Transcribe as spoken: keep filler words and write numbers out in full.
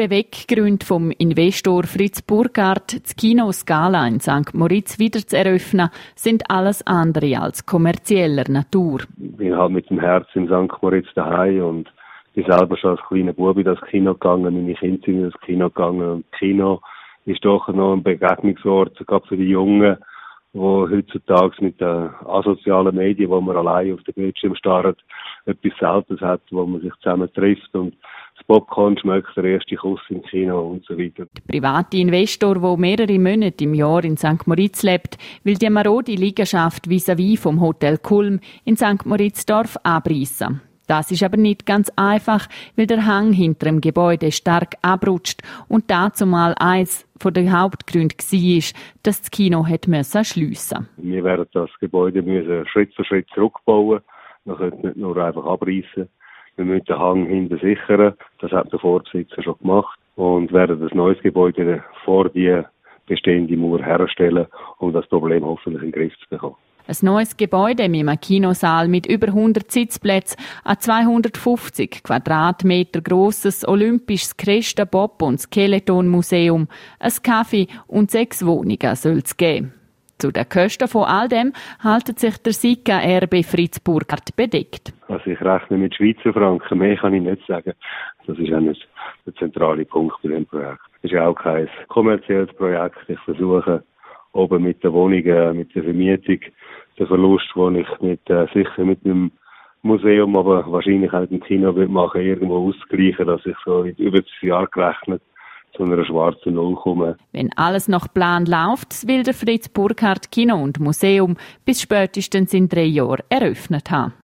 Beweggründe vom Investor Fritz Burkhardt, das Kino Scala in Sankt Moritz wieder zu eröffnen, sind alles andere als kommerzieller Natur. Ich bin halt mit dem Herz in Sankt Moritz daheim und bin selber schon als kleiner Bub in das Kino gegangen, meine Kinder sind in das Kino gegangen. Und das Kino ist doch noch ein Begegnungsort, gerade für die Jungen, die heutzutage mit den asozialen Medien, wo man allein auf den Bildschirm starrt, etwas Seltenes hat, wo man sich zusammen trifft und das Popcorn schmeckt, der erste Kuss im Kino und so weiter. Der private Investor, der mehrere Monate im Jahr in Sankt Moritz lebt, will die marode Liegenschaft vis-à-vis vom Hotel Kulm in Sankt Moritzdorf abreißen. Das ist aber nicht ganz einfach, weil der Hang hinter dem Gebäude stark abrutscht und dazu mal eins von den Hauptgründen war, dass das Kino schliessen musste. Wir werden das Gebäude müssen Schritt für Schritt zurückbauen. Wir können nicht nur einfach abreißen. Wir müssen den Hang hinten sichern. Das hat der Vorbesitzer schon gemacht. Und werden das neues Gebäude vor die bestehende Mauer herstellen, um das Problem hoffentlich in den Griff zu bekommen. Ein neues Gebäude mit einem Kinosaal mit über hundert Sitzplätzen, ein zweihundertfünfzig Quadratmeter grosses olympisches Cresta Bob- und Skeleton-Museum, ein Café und sechs Wohnungen soll es geben. Zu den Kosten von all dem hält sich der Sika-R B Fritz Burkhardt bedeckt. Also ich rechne mit Schweizer Franken, mehr kann ich nicht sagen. Das ist auch nicht der zentrale Punkt bei diesem Projekt. Es ist auch kein kommerzielles Projekt. Ich versuche oben mit den Wohnungen, mit der Vermietung, den Verlust, den ich mit, äh, sicher mit dem Museum, aber wahrscheinlich auch mit dem Kino will machen, irgendwo auszugleichen, dass ich so über das Jahr gerechnet zu einer schwarzen Null komme. Wenn alles nach Plan läuft, will der Fritz Burkhardt Kino und Museum bis spätestens in drei Jahren eröffnet haben.